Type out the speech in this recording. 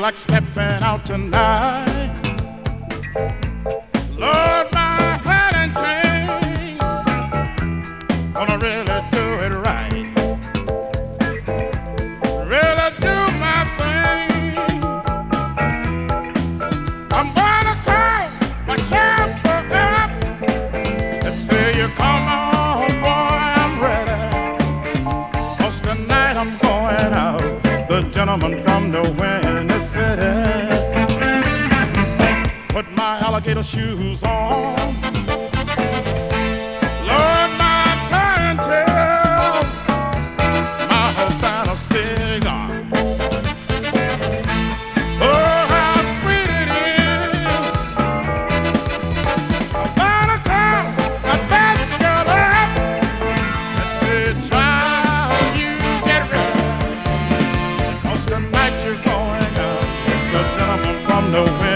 like stepping out tonight. Lord, my hat and chain, gonna really do it right. Really do my thing. I'm gonna call my chauffeur up and say, you come on, boy, I'm ready. 'Cause tonight I'm going out, the gentleman from the Windy City. Put my alligator shoes on. Lord, my tie and tail, my Havana cigar. Oh, how sweet it is. I gotta call my best girl up and say, child, you get ready. 'Cause tonight you're going out, the gentleman from the Windy.